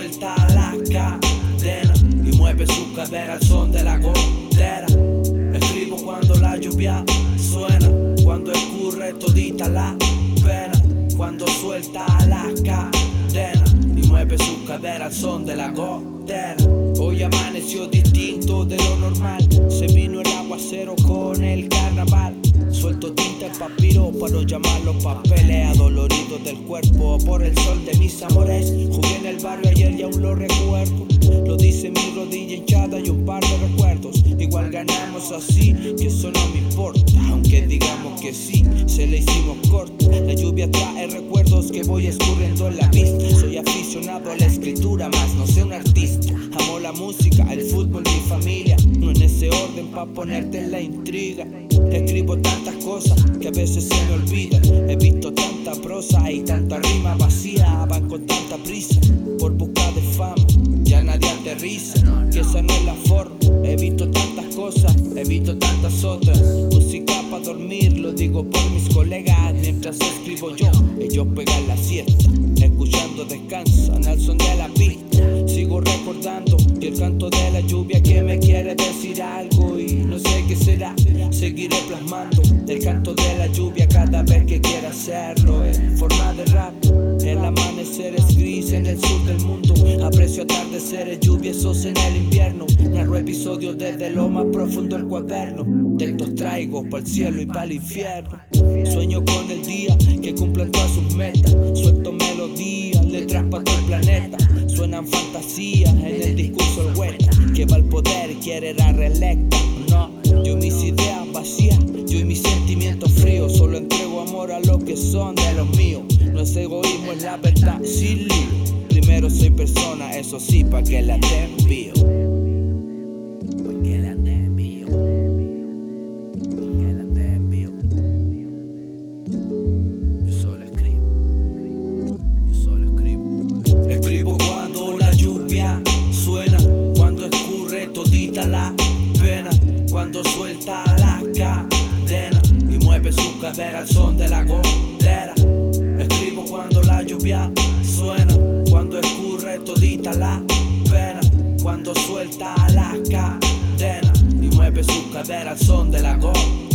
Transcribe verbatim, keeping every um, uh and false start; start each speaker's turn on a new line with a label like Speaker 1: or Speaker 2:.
Speaker 1: suelta la cadena y mueve su cadera al son de la gotera. Escribo cuando la lluvia suena, cuando escurre todita la pena, cuando suelta la cadena y mueve su cadera al son de la gotera. Hoy amaneció distinto de lo normal, se vino el aguacero con el carnaval. Suelto tinta en papiro para llamar los papeles adoloridos del cuerpo por el sol de mis amores. Jugué en el barrio ayer y aún lo recuerdo. Lo dice mi rodilla hinchada y un par de recuerdos. Igual ganamos así, que eso no me importa. Aunque digamos que sí, se le hicimos corta. La lluvia trae recuerdos que voy escurriendo en la vista. Soy aficionado a la escritura, más no sé un artista. Amo la música, el fútbol, mi familia. No en ese orden pa' ponerte en la intriga. Escribo tantas cosas que a veces se me olvidan. He visto tanta prosa y tanta rima vacía. Van con tanta prisa por buscar de fama, ya nadie aterriza, que esa no es la forma. He visto tantas cosas, he visto tantas otras. Música para dormir, lo digo por mis colegas. Mientras escribo yo, ellos pegan la siesta, escuchando descansan al son de la pista. Sigo recordando y el canto de la lluvia que me quiere decir algo y no sé qué será. Seguiré plasmando el canto de la lluvia cada vez que quiera hacerlo en forma de rap. El amanecer es gris en el sur del mundo. Aprecio atardeceres lluviosos en el invierno. Narro episodios desde lo más profundo del cuaderno. Textos traigo para el cielo y para el infierno. Sueño con el día que cumplan todas sus metas. Suelto melodías, letras para todo el planeta. Suenan fantasías en el discurso el hueta, que va al poder y quiere la reelecta. No, yo y mis ideas vacías, yo y mis sentimientos fríos. Solo entrego amor a los que son de los míos. No es egoísmo, es la verdad, sin lío. Primero soy persona, eso sí, pa' que la te envío. Pa' que la te envío. Pa' que la te envío. Yo solo escribo. Yo solo escribo. Escribo cuando la lluvia suena, cuando escurre todita la pena, cuando suelta la cadena y mueve su cadera al son de la gotera. Escribo cuando la lluvia suena, cuando escurre todita la pena, cuando suelta la cadena y mueve su cadera al son de la gotera.